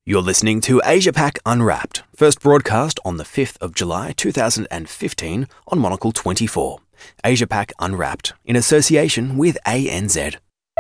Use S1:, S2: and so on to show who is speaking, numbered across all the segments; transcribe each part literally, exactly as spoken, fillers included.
S1: You're listening to Asia Pac Unwrapped, first broadcast on the fifth of July two thousand fifteen on Monocle twenty-four. Asia Pac Unwrapped, in association with A N Z.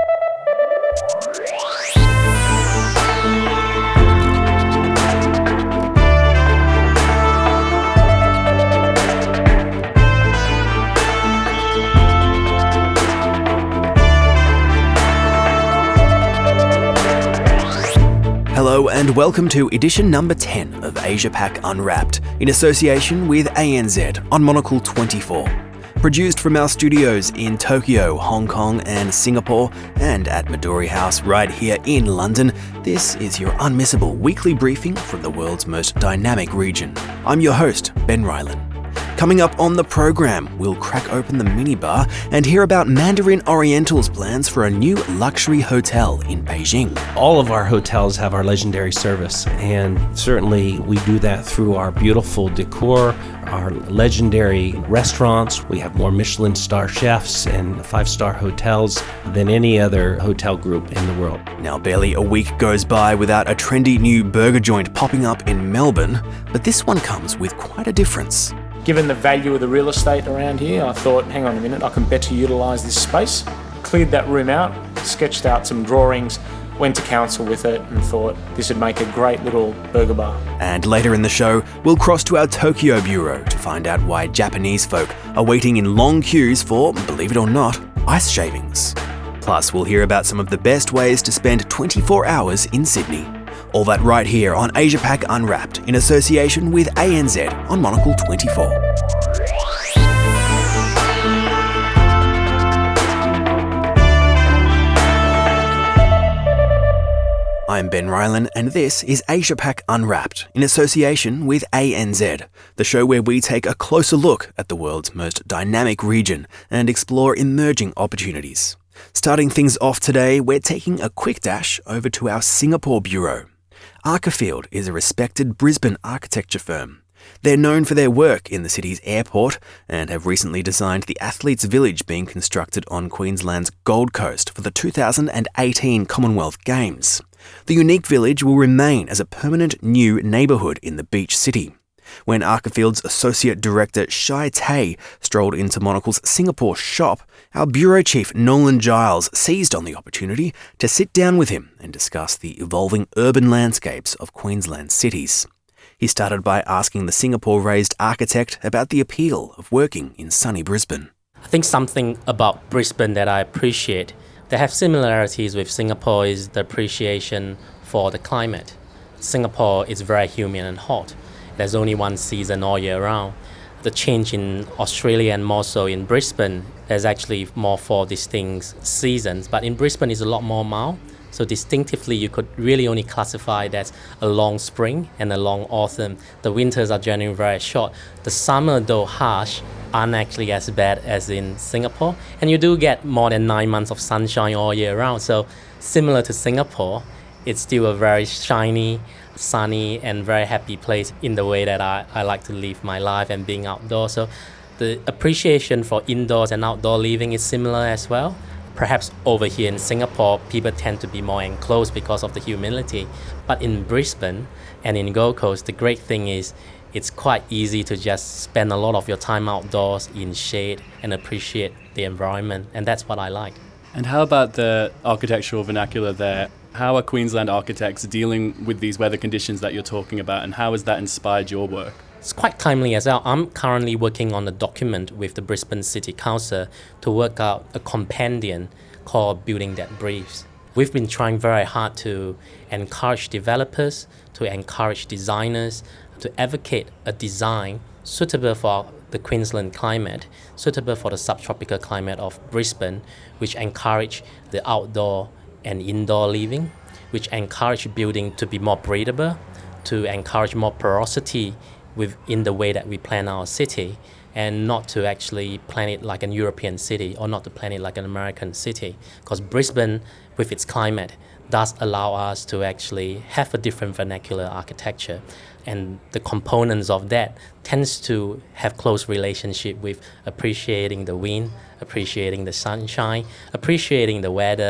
S1: Hello and welcome to edition number ten of Asia Pac Unwrapped, in association with A N Z on Monocle twenty-four. Produced from our studios in Tokyo, Hong Kong and Singapore, and at Midori House right here in London, this is your unmissable weekly briefing from the world's most dynamic region. I'm your host, Ben Rylan. Coming up on the program, we'll crack open the minibar and hear about Mandarin Oriental's plans for a new luxury hotel in Beijing.
S2: All of our hotels have our legendary service, and certainly we do that through our beautiful decor, our legendary restaurants. We have more Michelin star chefs and five-star hotels than any other hotel group in the world.
S1: Now, barely a week goes by without a trendy new burger joint popping up in Melbourne, but this one comes with quite a difference.
S3: Given the value of the real estate around here, I thought, hang on a minute, I can better utilise this space. Cleared that room out, sketched out some drawings, went to council with it and thought this would make a great little burger bar.
S1: And later in the show, we'll cross to our Tokyo bureau to find out why Japanese folk are waiting in long queues for, believe it or not, ice shavings. Plus, we'll hear about some of the best ways to spend twenty-four hours in Sydney. All that right here on Asia Pac Unwrapped, in association with A N Z on Monocle twenty-four. I'm Ben Rylan, and this is Asia Pac Unwrapped, in association with A N Z, the show where we take a closer look at the world's most dynamic region and explore emerging opportunities. Starting things off today, we're taking a quick dash over to our Singapore bureau. Archifield is a respected Brisbane architecture firm. They're known for their work in the city's airport and have recently designed the Athletes' Village being constructed on Queensland's Gold Coast for the two thousand eighteen Commonwealth Games. The unique village will remain as a permanent new neighbourhood in the beach city. When Archifield's Associate Director Shai Tay strolled into Monocle's Singapore shop, our Bureau Chief Nolan Giles seized on the opportunity to sit down with him and discuss the evolving urban landscapes of Queensland cities. He started by asking the Singapore-raised architect about the appeal of working in sunny Brisbane.
S4: I think something about Brisbane that I appreciate, that have similarities with Singapore, is the appreciation for the climate. Singapore is very humid and hot. There's only one season all year round. The change in Australia and more so in Brisbane, there's actually more four distinct seasons, but in Brisbane it's a lot more mild. So distinctively you could really only classify that a long spring and a long autumn. The winters are generally very short. The summer, though harsh, aren't actually as bad as in Singapore. And you do get more than nine months of sunshine all year round. So similar to Singapore, it's still a very shiny, sunny and very happy place in the way that I, I like to live my life and being outdoors. So the appreciation for indoors and outdoor living is similar as well. Perhaps over here in Singapore, people tend to be more enclosed because of the humidity. But in Brisbane and in Gold Coast, the great thing is it's quite easy to just spend a lot of your time outdoors in shade and appreciate the environment. And that's what I like.
S5: And how about the architectural vernacular there? How are Queensland architects dealing with these weather conditions that you're talking about, and how has that inspired your work?
S4: It's quite timely as well. I'm currently working on a document with the Brisbane City Council to work out a companion called Building That Breathes. We've been trying very hard to encourage developers, to encourage designers, to advocate a design suitable for the Queensland climate, suitable for the subtropical climate of Brisbane, which encourage the outdoor and indoor living, which encourage building to be more breathable, to encourage more porosity within the way that we plan our city, and not to actually plan it like a European city or not to plan it like an American city. Because Brisbane, with its climate, does allow us to actually have a different vernacular architecture. And the components of that tends to have close relationship with appreciating the wind, appreciating the sunshine, appreciating the weather,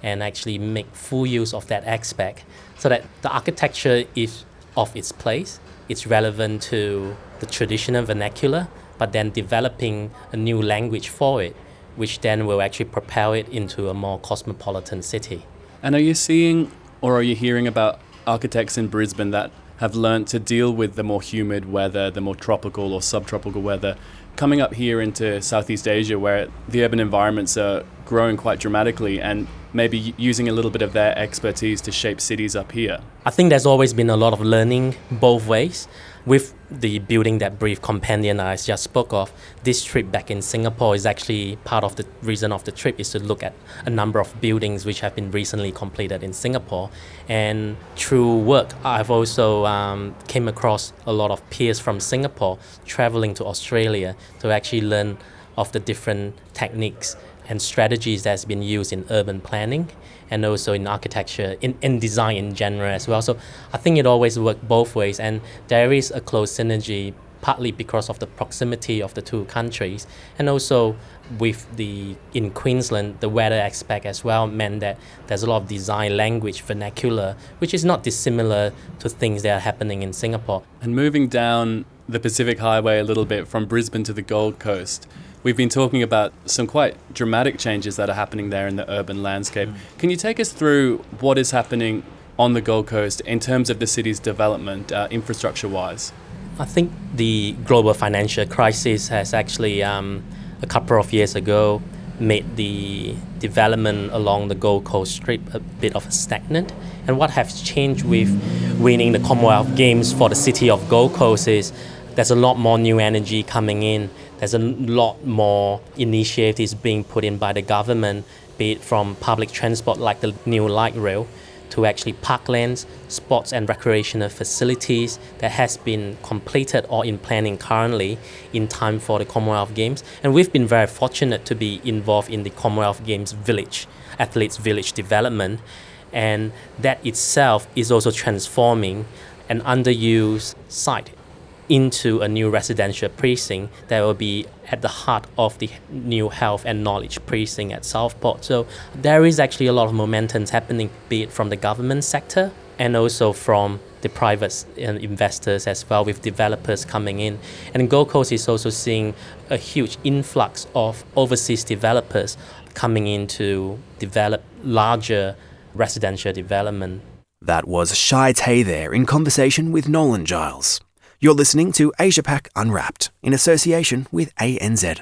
S4: and actually make full use of that aspect so that the architecture is of its place, it's relevant to the traditional vernacular, but then developing a new language for it, which then will actually propel it into a more cosmopolitan city.
S5: And are you seeing or are you hearing about architects in Brisbane that have learned to deal with the more humid weather, the more tropical or subtropical weather, coming up here into Southeast Asia where the urban environments are growing quite dramatically and maybe using a little bit of their expertise to shape cities up here?
S4: I think there's always been a lot of learning both ways. With the building that brief companion I just spoke of, this trip back in Singapore is actually part of the reason of the trip is to look at a number of buildings which have been recently completed in Singapore. And through work, I've also um, came across a lot of peers from Singapore traveling to Australia to actually learn of the different techniques and strategies that's been used in urban planning and also in architecture, in, in design in general as well. So I think it always works both ways, and there is a close synergy partly because of the proximity of the two countries, and also with the in Queensland the weather aspect as well meant that there's a lot of design language vernacular which is not dissimilar to things that are happening in Singapore.
S5: And moving down the Pacific Highway a little bit from Brisbane to the Gold Coast, we've been talking about some quite dramatic changes that are happening there in the urban landscape. Mm. Can you take us through what is happening on the Gold Coast in terms of the city's development, uh, infrastructure-wise?
S4: I think the global financial crisis has actually, um, a couple of years ago, made the development along the Gold Coast Strip a bit of a stagnant. And what has changed with winning the Commonwealth Games for the city of Gold Coast is there's a lot more new energy coming in. There's a lot more initiatives being put in by the government, be it from public transport like the new light rail to actually parklands, sports and recreational facilities that has been completed or in planning currently in time for the Commonwealth Games. And we've been very fortunate to be involved in the Commonwealth Games Village, Athletes Village development, and that itself is also transforming an underused site into a new residential precinct that will be at the heart of the new health and knowledge precinct at Southport. So there is actually a lot of momentum happening, be it from the government sector and also from the private investors as well, with developers coming in. And Gold Coast is also seeing a huge influx of overseas developers coming in to develop larger residential development.
S1: That was Shai Tay there in conversation with Nolan Giles. You're listening to Asia Pac Unwrapped in association with A N Z.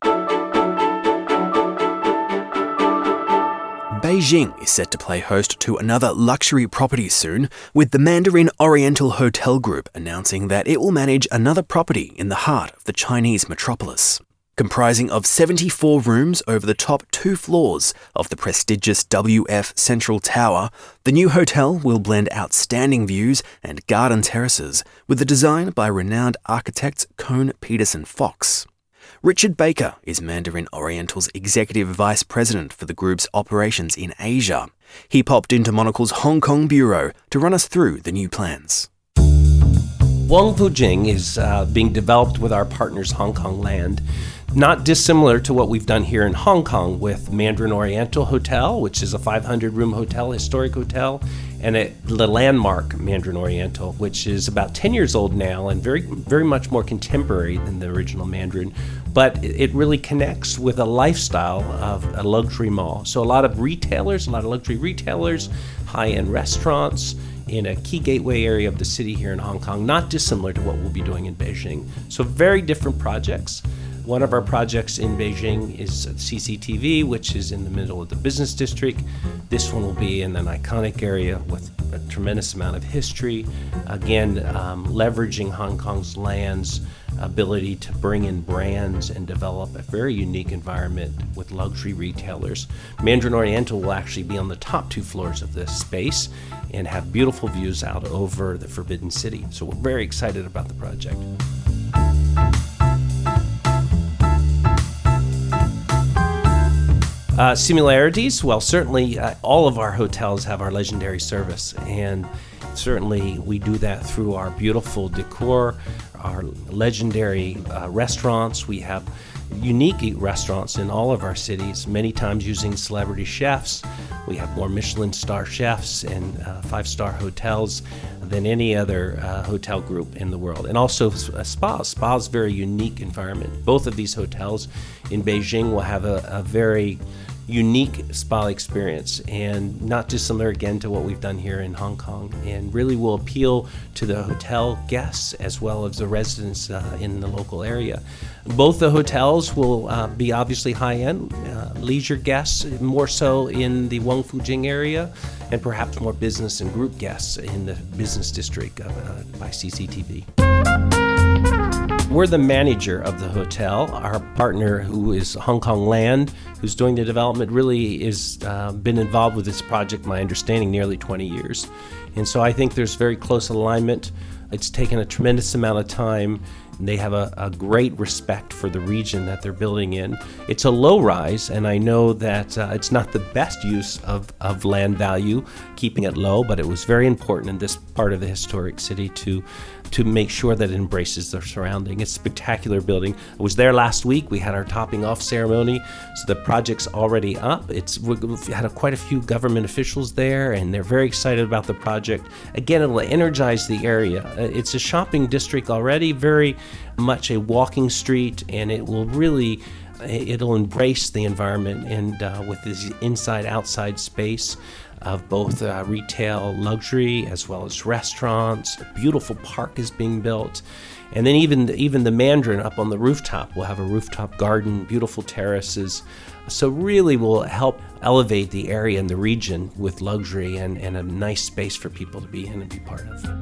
S1: Beijing is set to play host to another luxury property soon, with the Mandarin Oriental Hotel Group announcing that it will manage another property in the heart of the Chinese metropolis. Comprising of seventy-four rooms over the top two floors of the prestigious W F Central Tower, the new hotel will blend outstanding views and garden terraces with the design by renowned architect Kohn Pedersen Fox. Richard Baker is Mandarin Oriental's Executive Vice President for the group's operations in Asia. He popped into Monocle's Hong Kong bureau to run us through the new plans.
S2: Wong Fu Jing is uh, being developed with our partners Hong Kong Land, not dissimilar to what we've done here in Hong Kong with Mandarin Oriental Hotel, which is a five hundred room hotel, historic hotel, and a, the landmark Mandarin Oriental, which is about ten years old now and very, very much more contemporary than the original Mandarin. But it really connects with a lifestyle of a luxury mall. So a lot of retailers, a lot of luxury retailers, high-end restaurants, in a key gateway area of the city here in Hong Kong, not dissimilar to what we'll be doing in Beijing. So very different projects. One of our projects in Beijing is C C T V, which is in the middle of the business district. This one will be in an iconic area with a tremendous amount of history. Again, um, leveraging Hong Kong's land's ability to bring in brands and develop a very unique environment with luxury retailers. Mandarin Oriental will actually be on the top two floors of this space and have beautiful views out over the Forbidden City. So we're very excited about the project. Uh, similarities, well, certainly uh, all of our hotels have our legendary service, and certainly we do that through our beautiful decor, our legendary uh, restaurants. We have unique restaurants in all of our cities, many times using celebrity chefs. We have more Michelin star chefs and uh, five-star hotels than any other uh, hotel group in the world. And also uh, spas. Spa is a very unique environment. Both of these hotels in Beijing will have a, a very unique spa experience, and not dissimilar again to what we've done here in Hong Kong, and really will appeal to the hotel guests as well as the residents uh, in the local area. Both the hotels will uh, be obviously high-end, uh, leisure guests more so in the Wong Fu Jing area, and perhaps more business and group guests in the business district of, uh, by C C T V. We're the manager of the hotel. Our partner, who is Hong Kong Land, who's doing the development, really has uh, been involved with this project, my understanding, nearly twenty years. And so I think there's very close alignment. It's taken a tremendous amount of time. And they have a, a great respect for the region that they're building in. It's a low rise, and I know that uh, it's not the best use of, of land value, keeping it low, but it was very important in this part of the historic city to to make sure that it embraces the surrounding. It's a spectacular building. I was there last week. We had our topping off ceremony, so the project's already up. It's we've had a, quite a few government officials there, and they're very excited about the project. Again, it'll energize the area. It's a shopping district already, very much a walking street, and it will really it'll embrace the environment, and uh, with this inside-outside space of both uh, retail, luxury, as well as restaurants. A beautiful park is being built. And then even the, even the Mandarin up on the rooftop will have a rooftop garden, beautiful terraces. So really will help elevate the area and the region with luxury and, and a nice space for people to be in and be part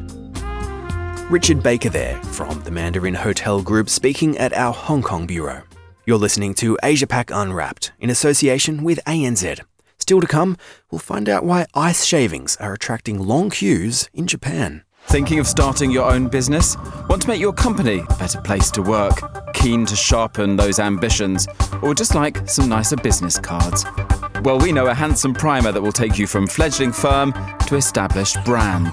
S2: of.
S1: Richard Baker there from the Mandarin Hotel Group speaking at our Hong Kong bureau. You're listening to Asia Pac Unwrapped in association with A N Z. Still to come, we'll find out why ice shavings are attracting long queues in Japan.
S6: Thinking of starting your own business? Want to make your company a better place to work? Keen to sharpen those ambitions? Or just like some nicer business cards? Well, we know a handsome primer that will take you from fledgling firm to established brand.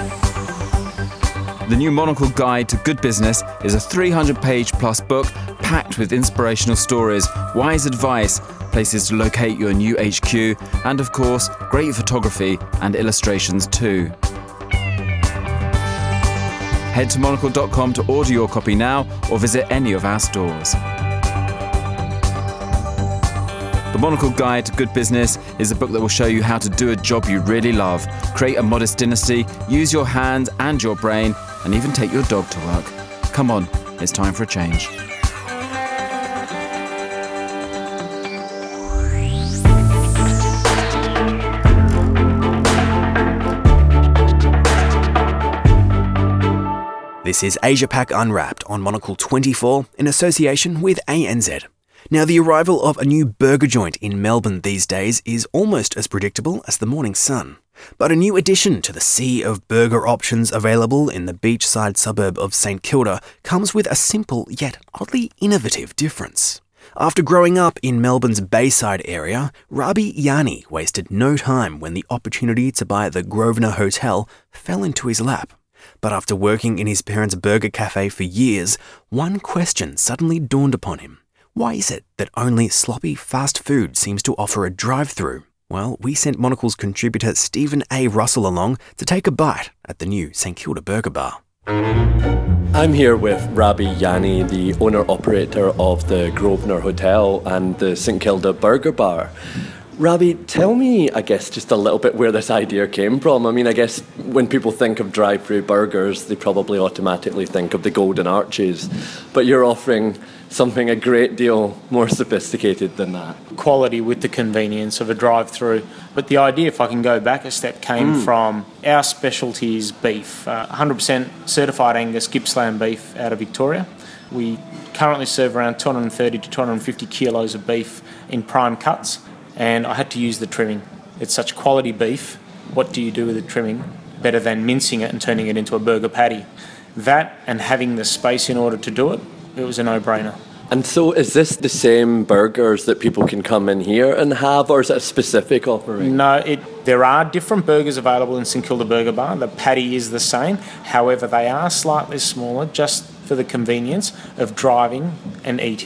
S6: The new Monocle Guide to Good Business is a three hundred page plus book packed with inspirational stories, wise advice, places to locate your new H Q, and of course, great photography and illustrations too. Head to monocle dot com to order your copy now or visit any of our stores. The Monocle Guide to Good Business is a book that will show you how to do a job you really love, create a modest dynasty, use your hands and your brain, and even take your dog to work. Come on, it's time for a change.
S1: This is Asia Pac Unwrapped on Monocle twenty-four in association with A N Z. Now, the arrival of a new burger joint in Melbourne these days is almost as predictable as the morning sun. But a new addition to the sea of burger options available in the beachside suburb of St Kilda comes with a simple yet oddly innovative difference. After growing up in Melbourne's Bayside area, Rabi Yani wasted no time when the opportunity to buy the Grosvenor Hotel fell into his lap. But after working in his parents' burger cafe for years, one question suddenly dawned upon him. Why is it that only sloppy fast food seems to offer a drive-through? Well, we sent Monocle's contributor Stephen A. Russell along to take a bite at the new St Kilda Burger Bar.
S7: I'm here with Rabi Yani, the owner-operator of the Grosvenor Hotel and the St Kilda Burger Bar. Rabi, tell me, I guess, just a little bit where this idea came from. I mean, I guess when people think of drive-through burgers, they probably automatically think of the Golden Arches, but you're offering something a great deal more sophisticated than that.
S3: Quality with the convenience of a drive-through. But the idea, if I can go back a step, came mm. from our specialty is beef, uh, one hundred percent certified Angus Gippsland beef out of Victoria. We currently serve around two hundred thirty to two hundred fifty kilos of beef in prime cuts. And I had to use the trimming. It's such quality beef. What do you do with the trimming better than mincing it and turning it into a burger patty? That and having the space in order to do it, it was a no-brainer.
S7: And so is this the same burgers that people can come in here and have, or is it a specific offering?
S3: No, it, there are different burgers available in St Kilda Burger Bar. The patty is the same. However, they are slightly smaller just for the convenience of driving and eating.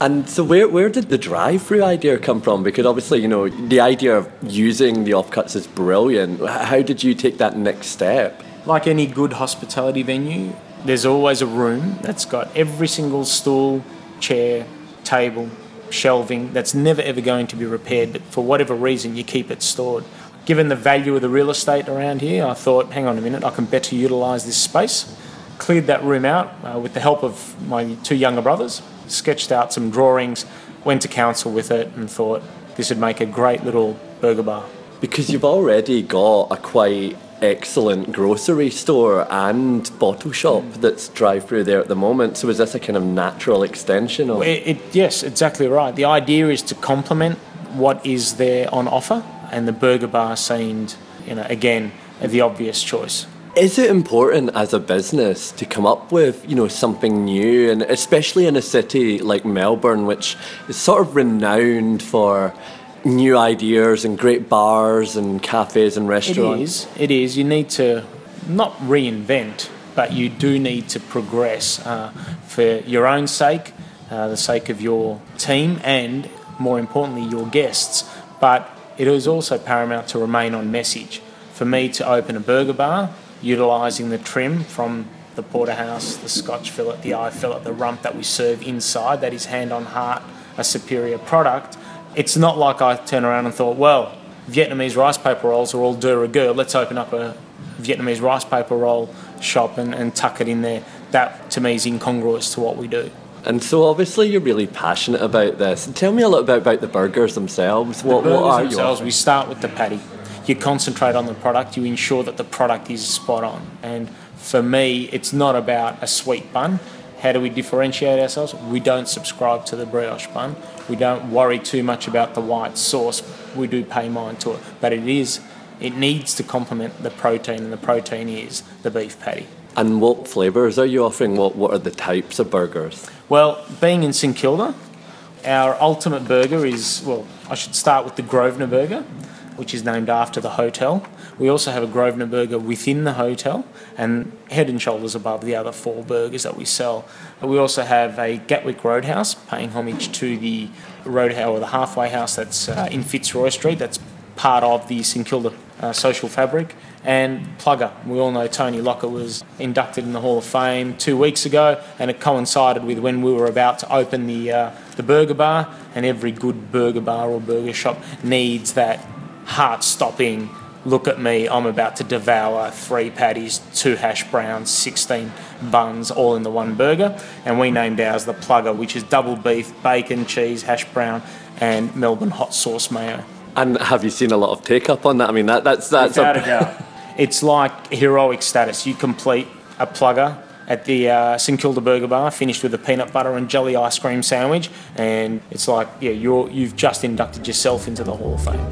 S7: And so where, where did the drive-through idea come from? Because obviously, you know, the idea of using the offcuts is brilliant. How did you take that next step?
S3: Like any good hospitality venue, there's always a room that's got every single stool, chair, table, shelving that's never ever going to be repaired, but for whatever reason you keep it stored. Given the value of the real estate around here, I thought, hang on a minute, I can better utilise this space. Cleared that room out uh, with the help of my two younger brothers, sketched out some drawings, went to council with it and thought this would make a great little burger bar.
S7: Because you've already got a quite excellent grocery store and bottle shop that's drive-through there at the moment, so is this a kind of natural extension of
S3: it, it? Yes, exactly right. The idea is to complement what is there on offer, and the burger bar seemed, you know, again, the obvious choice.
S7: Is it important as a business to come up with, you know, something new, and especially in a city like Melbourne, which is sort of renowned for new ideas and great bars and cafes and restaurants?
S3: It is. It is. You need to not reinvent, but you do need to progress uh, for your own sake, uh, the sake of your team, and more importantly, your guests. But it is also paramount to remain on message. For me to open a burger bar, utilising the trim from the porterhouse, the Scotch fillet, the eye fillet, the rump that we serve inside, that is hand on heart a superior product. It's not like I turned around and thought, well, Vietnamese rice paper rolls are all de rigueur, let's open up a Vietnamese rice paper roll shop and, and tuck it in there. That, to me, is incongruous to what we do.
S7: And so obviously you're really passionate about this. Tell me a little bit about the burgers themselves.
S3: The
S7: what,
S3: burgers
S7: what are
S3: themselves,
S7: you?
S3: We start with the patty. You concentrate on the product, you ensure that the product is spot on. And for me, it's not about a sweet bun. How do we differentiate ourselves? We don't subscribe to the brioche bun. We don't worry too much about the white sauce. We do pay mind to it. But it is, it needs to complement the protein, and the protein is the beef patty.
S7: And what flavours are you offering? What What are the types of burgers?
S3: Well, being in St Kilda, our ultimate burger is, well, I should start with the Grosvenor burger, which is named after the hotel. We also have a Grosvenor burger within the hotel, and head and shoulders above the other four burgers that we sell. We also have a Gatwick Roadhouse, paying homage to the roadhouse or the halfway house that's uh, in Fitzroy Street. That's part of the St Kilda uh, social fabric. And Plugger. We all know Tony Locker was inducted in the Hall of Fame two weeks ago, and it coincided with when we were about to open the uh, the burger bar. And every good burger bar or burger shop needs that heart-stopping, look at me, I'm about to devour three patties, two hash browns, sixteen buns, all in the one burger. And we named ours the Plugger, which is double beef, bacon, cheese, hash brown, and Melbourne hot sauce mayo.
S7: And have you seen a lot of take-up on that? I mean, that, that's... that's
S3: Without
S7: a...
S3: a doubt. It's like heroic status. You complete a Plugger at the uh, St Kilda Burger Bar, finished with a peanut butter and jelly ice cream sandwich, and it's like, yeah, you're, you've just inducted yourself into the Hall of Fame.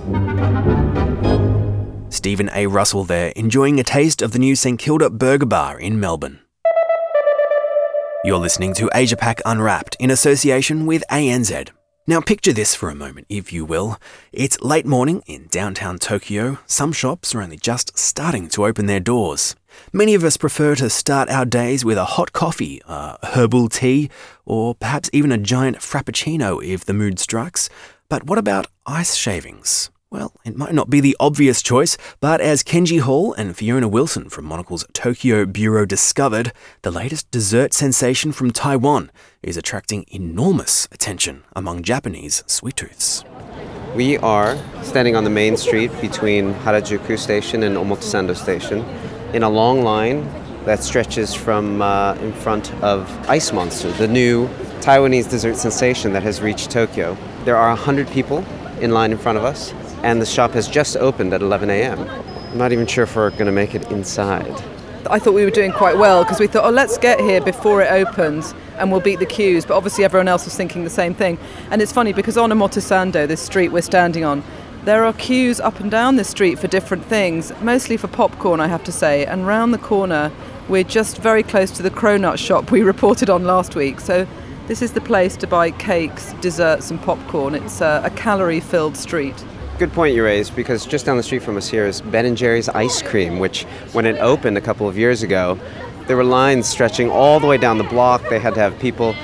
S1: Stephen A. Russell there, enjoying a taste of the new St Kilda Burger Bar in Melbourne. You're listening to Asia Pac Unwrapped in association with A N Z. Now picture this for a moment, if you will. It's late morning in downtown Tokyo. Some shops are only just starting to open their doors. Many of us prefer to start our days with a hot coffee, a herbal tea, or perhaps even a giant frappuccino if the mood strikes. But what about ice shavings? Well, it might not be the obvious choice, but as Kenji Hall and Fiona Wilson from Monocle's Tokyo Bureau discovered, the latest dessert sensation from Taiwan is attracting enormous attention among Japanese sweet tooths.
S8: We are standing on the main street between Harajuku Station and Omotesando Station in a long line that stretches from uh, in front of Ice Monster, the new Taiwanese dessert sensation that has reached Tokyo. There are one hundred people in line in front of us, and the shop has just opened at eleven a.m. I'm not even sure if we're going to make it inside.
S9: I thought we were doing quite well because we thought, oh, let's get here before it opens and we'll beat the queues. But obviously everyone else was thinking the same thing. And it's funny because on Omotesando, this street we're standing on, there are queues up and down this street for different things, mostly for popcorn, I have to say. And round the corner, we're just very close to the Cronut shop we reported on last week. So this is the place to buy cakes, desserts and popcorn. It's a, a calorie-filled street.
S8: Good point you raised, because just down the street from us here is Ben and Jerry's Ice Cream, which when it opened a couple of years ago, there were lines stretching all the way down the block. They had to have people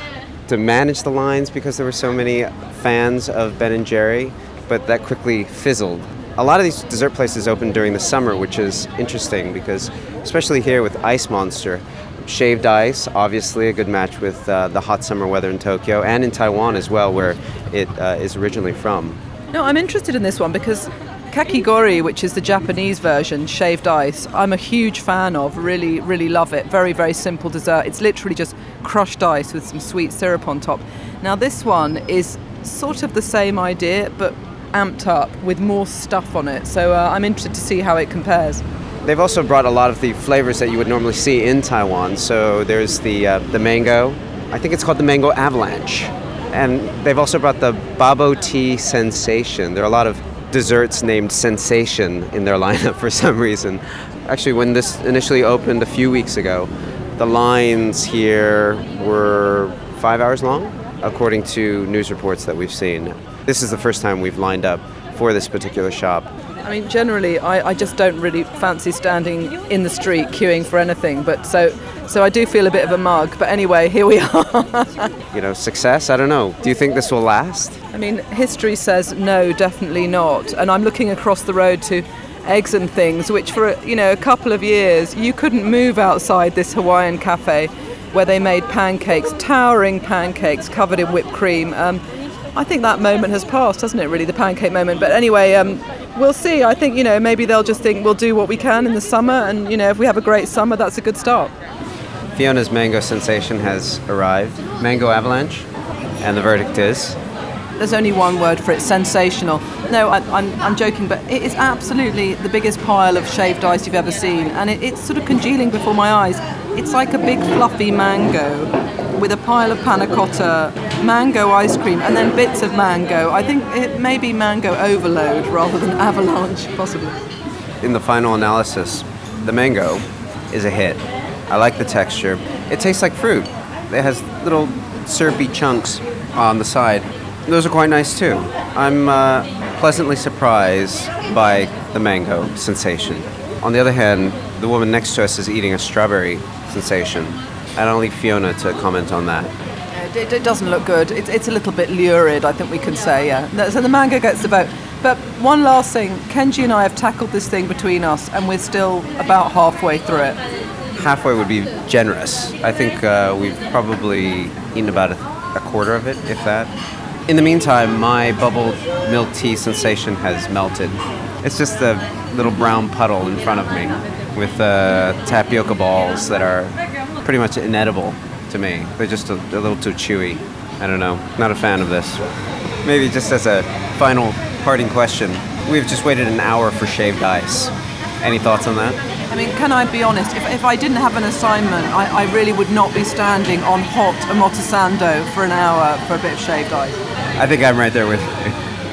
S8: to manage the lines because there were so many fans of Ben and Jerry, but that quickly fizzled. A lot of these dessert places open during the summer, which is interesting because, especially here with Ice Monster, shaved ice, obviously a good match with uh, the hot summer weather in Tokyo and in Taiwan as well, where it uh, is originally from.
S9: No, I'm interested in this one because kakigori, which is the Japanese version, shaved ice, I'm a huge fan of, really, really love it. Very, very simple dessert. It's literally just crushed ice with some sweet syrup on top. Now this one is sort of the same idea, but amped up with more stuff on it. So uh, I'm interested to see how it compares.
S8: They've also brought a lot of the flavors that you would normally see in Taiwan. So there's the uh, the mango. I think it's called the mango avalanche. And they've also brought the bubble tea sensation. There are a lot of desserts named Sensation in their lineup for some reason. Actually, when this initially opened a few weeks ago, the lines here were five hours long, according to news reports that we've seen. This is the first time we've lined up for this particular shop.
S9: I mean, generally, I, I just don't really fancy standing in the street queuing for anything, but so so I do feel a bit of a mug. But anyway, here we are.
S8: You know, success? I don't know. Do you think this will last?
S9: I mean, history says no, definitely not. And I'm looking across the road to Eggs and Things, which for, you know, a couple of years, you couldn't move outside this Hawaiian cafe where they made pancakes, towering pancakes covered in whipped cream. Um, I think that moment has passed, hasn't it, really, the pancake moment. But anyway, um, we'll see. I think, you know, maybe they'll just think we'll do what we can in the summer. And, you know, if we have a great summer, that's a good start.
S8: Fiona's Mango Sensation has arrived. Mango Avalanche. And the verdict is?
S9: There's only one word for it, sensational. No, I, I'm, I'm joking, but it is absolutely the biggest pile of shaved ice you've ever seen. And it, it's sort of congealing before my eyes. It's like a big fluffy mango with a pile of panna cotta, mango ice cream, and then bits of mango. I think it may be mango overload rather than avalanche, possibly.
S8: In the final analysis, the mango is a hit. I like the texture. It tastes like fruit. It has little syrupy chunks on the side. Those are quite nice too. I'm uh, pleasantly surprised by the mango sensation. On the other hand, the woman next to us is eating a strawberry sensation. And I'll leave Fiona to comment on that.
S9: It, it doesn't look good. It, it's a little bit lurid, I think we can say, yeah. So the mango gets the vote. But one last thing, Kenji and I have tackled this thing between us, and we're still about halfway through it.
S8: Halfway would be generous. I think uh, we've probably eaten about a, a quarter of it, if that. In the meantime, my bubble milk tea sensation has melted. It's just a little brown puddle in front of me with uh, tapioca balls that are pretty much inedible to me. They're just a, a little too chewy. I don't know. Not a fan of this. Maybe just as a final parting question, we've just waited an hour for shaved ice. Any thoughts on that?
S9: I mean, can I be honest? If, if I didn't have an assignment, I, I really would not be standing on hot Omotesando for an hour for a bit of shaved ice.
S8: I think I'm right there with you.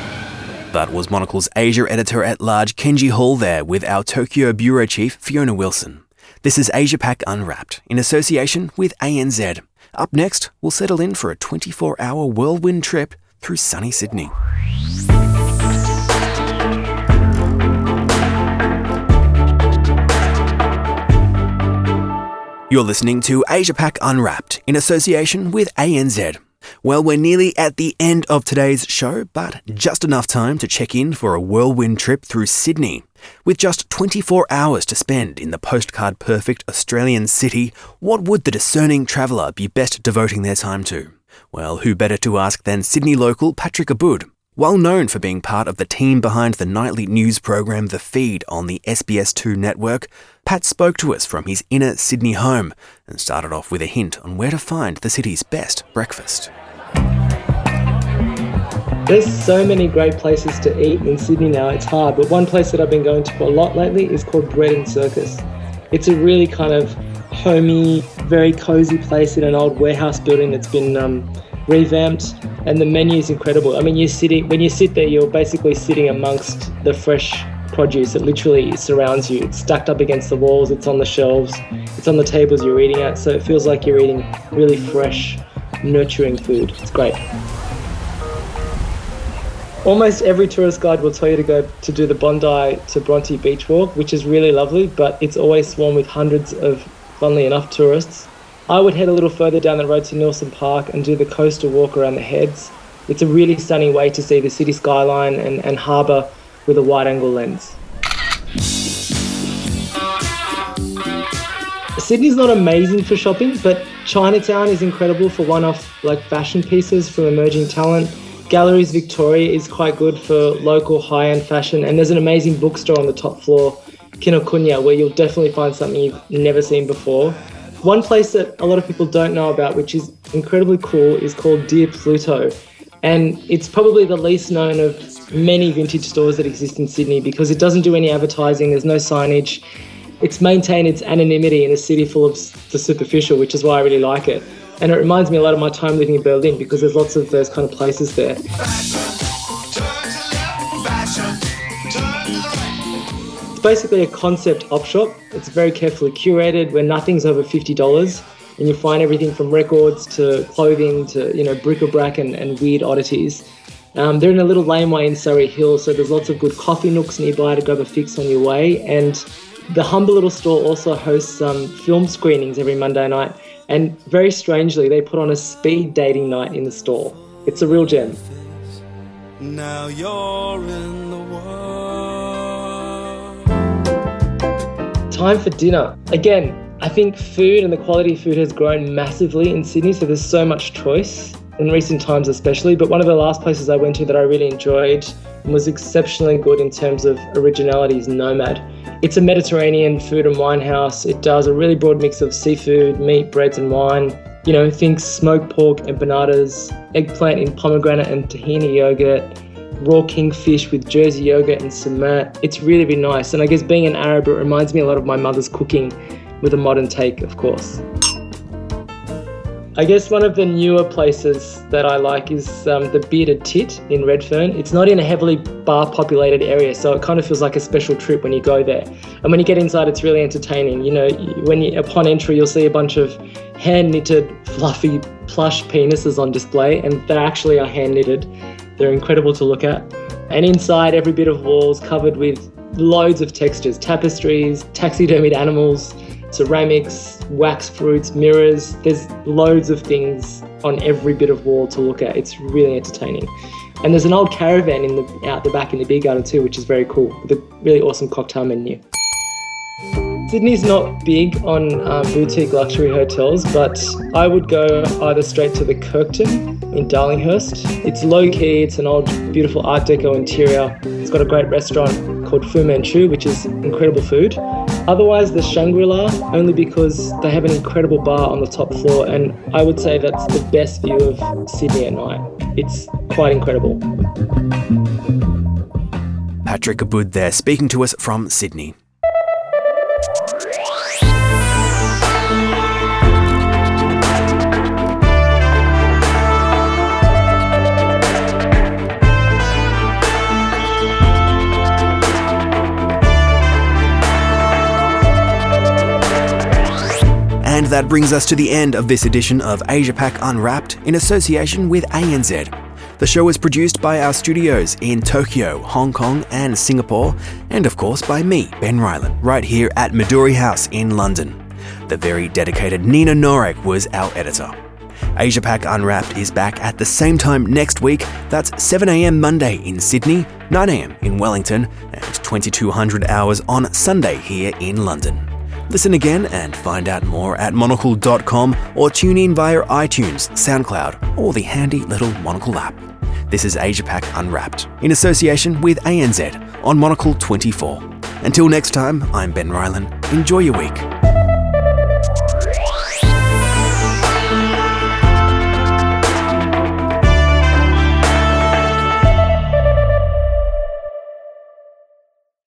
S1: That was Monocle's Asia Editor-at-Large Kenji Hall there with our Tokyo Bureau Chief Fiona Wilson. This is Asia Pac Unwrapped in association with A N Z. Up next, we'll settle in for a twenty-four hour whirlwind trip through sunny Sydney. You're listening to Asia Pac Unwrapped in association with A N Z. Well, we're nearly at the end of today's show, but just enough time to check in for a whirlwind trip through Sydney. With just twenty-four hours to spend in the postcard-perfect Australian city, what would the discerning traveller be best devoting their time to? Well, who better to ask than Sydney local Patrick Aboud. Well known for being part of the team behind the nightly news program The Feed on the S B S two network, Pat spoke to us from his inner Sydney home and started off with a hint on where to find the city's best breakfast.
S10: There's so many great places to eat in Sydney now, it's hard, but one place that I've been going to a lot lately is called Bread and Circus. It's a really kind of homey, very cozy place in an old warehouse building that's been um, revamped, and the menu is incredible. I mean, you're sitting, when you sit there, you're basically sitting amongst the fresh produce that literally surrounds you. It's stacked up against the walls, it's on the shelves, it's on the tables you're eating at, so it feels like you're eating really fresh, nurturing food. It's great. Almost every tourist guide will tell you to go to do the Bondi to Bronte Beach Walk, which is really lovely, but it's always swarmed with hundreds of, funnily enough, tourists. I would head a little further down the road to Nelson Park and do the coastal walk around the heads. It's a really stunning way to see the city skyline and, and harbour with a wide-angle lens. Sydney's not amazing for shopping, but Chinatown is incredible for one-off like fashion pieces from emerging talent. Galleries Victoria is quite good for local high-end fashion, and there's an amazing bookstore on the top floor, Kinokuniya, where you'll definitely find something you've never seen before. One place that a lot of people don't know about, which is incredibly cool, is called Dear Pluto. And it's probably the least known of many vintage stores that exist in Sydney because it doesn't do any advertising, there's no signage. It's maintained its anonymity in a city full of the superficial, which is why I really like it. And it reminds me a lot of my time living in Berlin because there's lots of those kind of places there. It's basically a concept op shop. It's very carefully curated where nothing's over fifty dollars. And you find everything from records to clothing to, you know, bric-a-brac and, and weird oddities. Um, they're in a little laneway in Surrey Hill, so there's lots of good coffee nooks nearby to grab a fix on your way. And the humble little store also hosts um, film screenings every Monday night. And very strangely, they put on a speed dating night in the store. It's a real gem. Now you're in the world. Time for dinner. Again, I think food and the quality of food has grown massively in Sydney, so there's so much choice, in recent times especially. But one of the last places I went to that I really enjoyed and was exceptionally good in terms of originality is Nomad. It's a Mediterranean food and wine house. It does a really broad mix of seafood, meat, breads and wine. You know, think smoked pork, empanadas, eggplant in pomegranate and tahini yogurt, raw kingfish with Jersey yogurt and sumac. It's really, really nice. And I guess being an Arab, it reminds me a lot of my mother's cooking, with a modern take, of course. I guess one of the newer places that I like is um, the Bearded Tit in Redfern. It's not in a heavily bar-populated area, so it kind of feels like a special trip when you go there. And when you get inside, it's really entertaining. You know, when you, upon entry, you'll see a bunch of hand-knitted, fluffy, plush penises on display, and they actually are hand-knitted. They're incredible to look at. And inside, every bit of wall is covered with loads of textures, tapestries, taxidermied animals, ceramics, wax fruits, mirrors. There's loads of things on every bit of wall to look at. It's really entertaining. And there's an old caravan in the out the back in the beer garden too, which is very cool, with a really awesome cocktail menu. Sydney's not big on um, boutique luxury hotels, but I would go either straight to the Kirkton in Darlinghurst. It's low-key, it's an old, beautiful Art Deco interior. It's got a great restaurant called Fu Manchu, which is incredible food. Otherwise, the Shangri-La, only because they have an incredible bar on the top floor, and I would say that's the best view of Sydney at night. It's quite incredible.
S1: Patrick Aboud there, speaking to us from Sydney. And that brings us to the end of this edition of Asia Pac Unwrapped in association with A N Z. The show is produced by our studios in Tokyo, Hong Kong and Singapore, and of course by me, Ben Ryland, right here at Midori House in London. The very dedicated Nina Norek was our editor. Asia Pac Unwrapped is back at the same time next week. That's seven a.m. Monday in Sydney, nine a.m. in Wellington, and twenty-two hundred hours on Sunday here in London. Listen again and find out more at monocle dot com or tune in via iTunes, SoundCloud, or the handy little Monocle app. This is Asia Pac Unwrapped in association with A N Z on Monocle twenty-four. Until next time, I'm Ben Ryland. Enjoy your week.